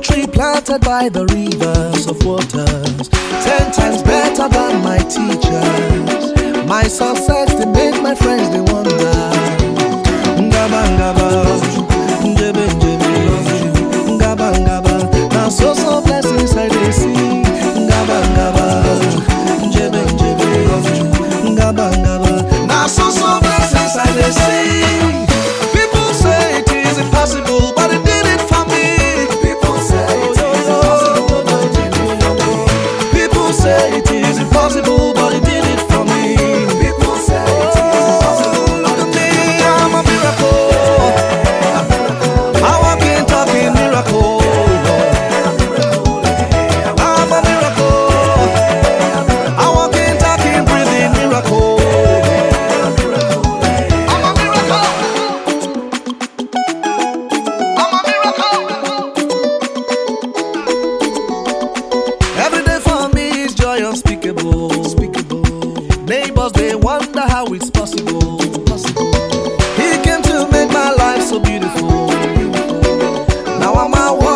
tree planted by the rivers of waters, 10 times better than my teachers. My success, they make my friends, they wonder. Ngaba, ngaba, njebe, njebe, ngaba, ngaba. Now so blessings I they see. Ngaba, ngaba, njebe, njebe, ngaba, ngaba. Now so blessings I they see. People say it is impossible, but it did it for me. People say it is impossible, but it did it for me. People say it is impossible, but it did it for me. People say it is impossible. Look at me, I'm a miracle. I walk in talking miracle. I'm a miracle. I walk in talking breathing miracle. I'm a miracle. I'm a miracle. Every day for me is joy unspeakable. Neighbors, they wonder how it's possible. He came to make my life so beautiful. Now I'm a one.